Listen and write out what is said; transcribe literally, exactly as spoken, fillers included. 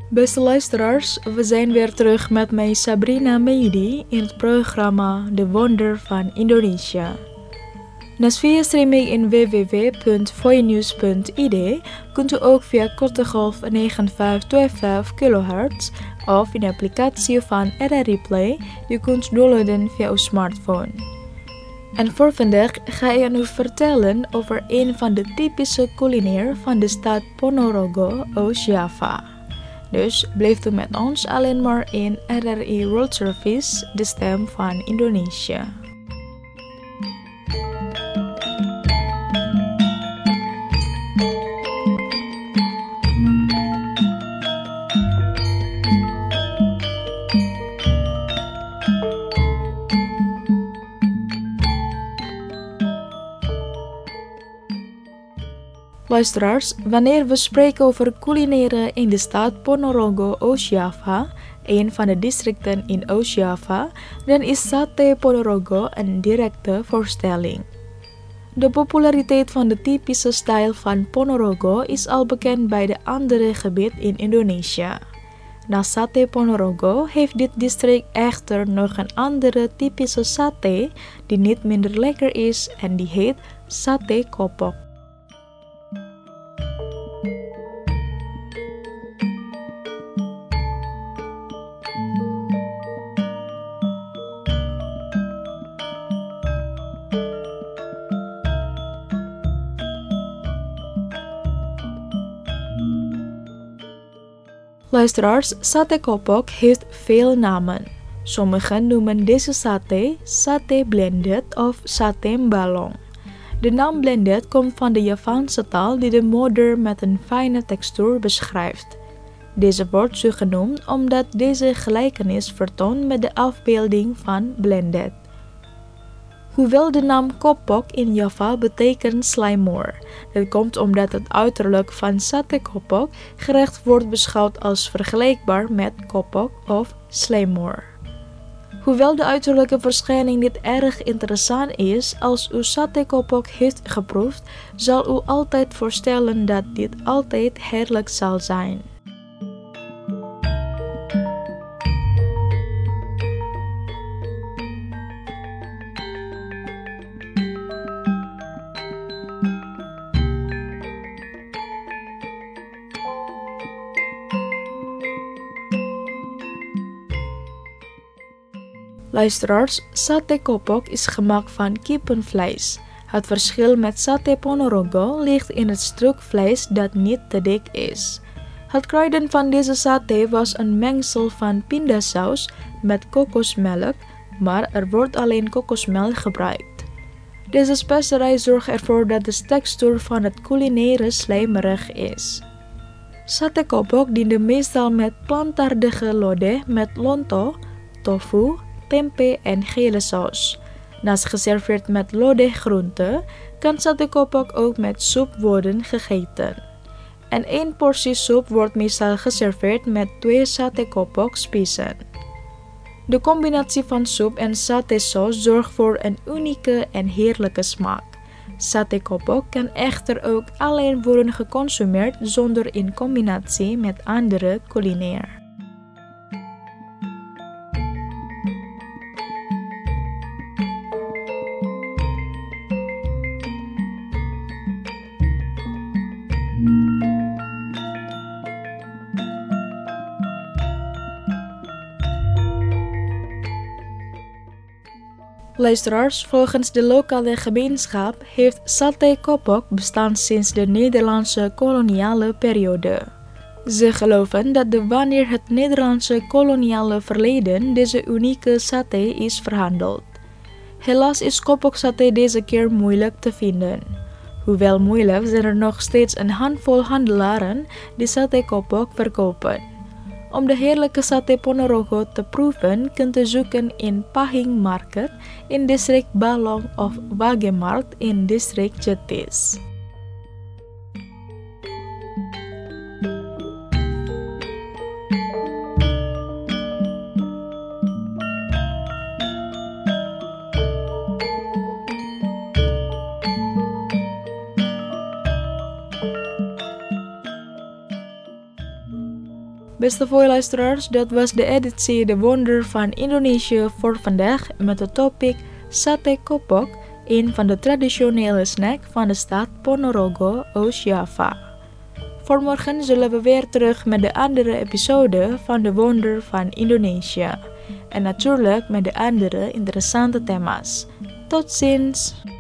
Beste luisteraars, we zijn weer terug met mij Sabrina Meidi in het programma De Wonder van Indonesië. Naast via streaming in w w w punt voinews punt i d kunt u ook via korte golf negen vijf twee vijf kilohertz of in de applicatie van R R I Play die kunt downloaden via uw smartphone. En voor vandaag ga ik aan u vertellen over een van de typische culinair van de stad Ponorogo, Oost-Java. Dus blijft u met ons alleen maar in R R I World Service, de stem van Indonesië. Luisteraars, wanneer we spreken over culinaire in de stad Ponorogo, Oost-Java, een van de districten in Oost-Java, dan is Sate Ponorogo een directe voorstelling. De populariteit van de typische stijl van Ponorogo is al bekend bij de andere gebieden in Indonesië. Naast Sate Ponorogo heeft dit district echter nog een andere typische sate die niet minder lekker is en die heet Sate Kopok. Luisteraars, Sate Kopok heeft veel namen. Sommigen noemen deze sate sate blended of sate mbalong. De naam blended komt van de Javaanse taal die de moeder met een fijne textuur beschrijft. Deze wordt zo genoemd omdat deze gelijkenis vertoont met de afbeelding van blended. Hoewel de naam kopok in Java betekent slijmoor, dat komt omdat het uiterlijk van Sate Kopok gerecht wordt beschouwd als vergelijkbaar met kopok of slijmoor. Hoewel de uiterlijke verschijning niet erg interessant is, als u Sate Kopok heeft geproefd, zal u altijd voorstellen dat dit altijd heerlijk zal zijn. Luisteraars, Sate Kopok is gemaakt van kippenvlees. Het verschil met Sate Ponorogo ligt in het stuk vlees dat niet te dik is. Het kruiden van deze sate was een mengsel van pindasaus met kokosmelk, maar er wordt alleen kokosmelk gebruikt. Deze specerij zorgt ervoor dat de textuur van het culinaire slijmerig is. Sate Kopok diende meestal met plantaardige lodeh met lonto, tofu, tempe en gele saus. Naast geserveerd met lodeh groente, kan Sate Kopok ook met soep worden gegeten. En één portie soep wordt meestal geserveerd met twee Sate Kopok spiezen. De combinatie van soep en sate saus zorgt voor een unieke en heerlijke smaak. Sate Kopok kan echter ook alleen worden geconsumeerd zonder in combinatie met andere culinair. Luisteraars, volgens de lokale gemeenschap heeft Sate Kopok bestaan sinds de Nederlandse koloniale periode. Ze geloven dat de wanneer het Nederlandse koloniale verleden deze unieke sate is verhandeld. Helaas is Kopok sate deze keer moeilijk te vinden. Hoewel moeilijk zijn er nog steeds een handvol handelaren die Sate Kopok verkopen. Om de heerlijke Sate Ponorogo te proeven kunt u zoeken in Pahing Market in district Balong of Wagemarkt in district Jetis. Beste luisteraars, dat was de editie De Wonder van Indonesië voor vandaag met het topic Sate Kopok, een van de traditionele snack van de stad Ponorogo, Oost-Java. Voor morgen zullen we weer terug met de andere episode van De Wonder van Indonesië. En natuurlijk met de andere interessante thema's. Tot ziens!